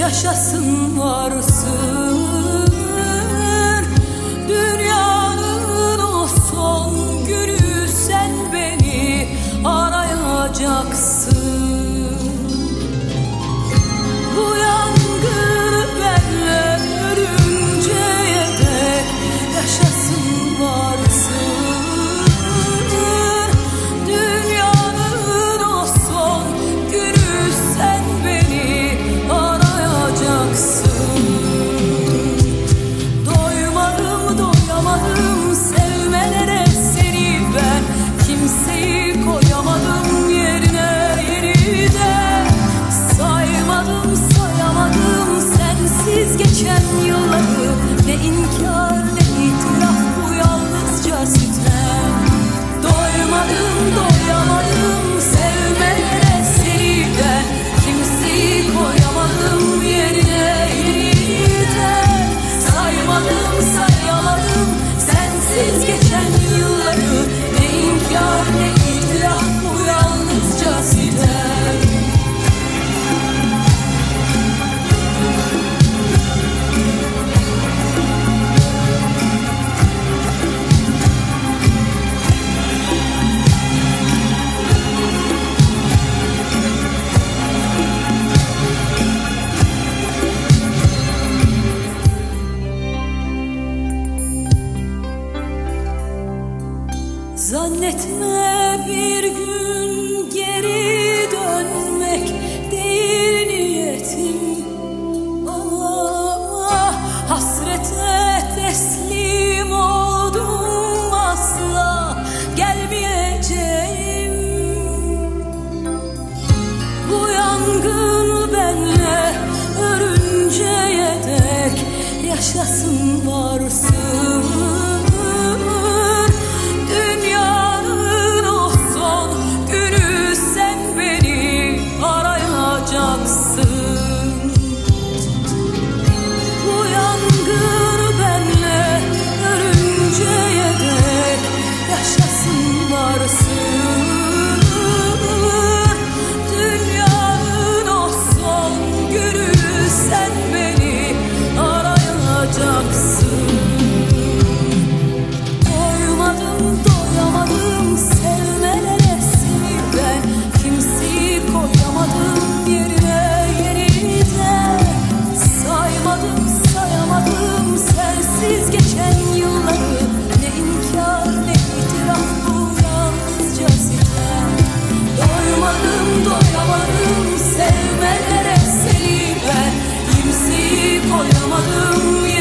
yaşasın varsın. Dünyanın o son günü sen beni arayacaksın. Bu yangın benle ölünceye dek yaşasın varsın. Dünyanın o son günü sen beni arayacaksın. Doymadım, doyamadım sevmelere seni ben. Kimseyi koyamadım yerine yeniden. Saymadım, sayamadım sensiz geçen yılları. Ne inkar ne itiraf, bu yalnızca sitem. Doymadım, doyamadım sevmelere seni ben. Kimseyi koyamadım yerine yeniden. Saymadım, sayamadım sensiz geçen yılları. Ne inkar ne itiraf, bu yalnızca sitem. Zannetme bir gün geri dönmek değil niyetim. Ah, hasrete teslim oldum, asla gelmeyeceğim. Bu yangın benle ölünceye dek yaşasın varsın. Dünyanın o son günü sen beni arayacaksın. Bu yangın benle ölünceye dek yaşasın varsın. Dünyanın o son günü sen beni arayacaksın. Doymadım, doyamadım sevmelere seni ben. Kimseyi koyamadım yerine yeniden. Saymadım, sayamadım sensiz geçen yılları. Ne inkar ne itiraf, bu yalnızca sitem. Doymadım, doyamadım sevmelere seni ben. Kimseyi koyamadım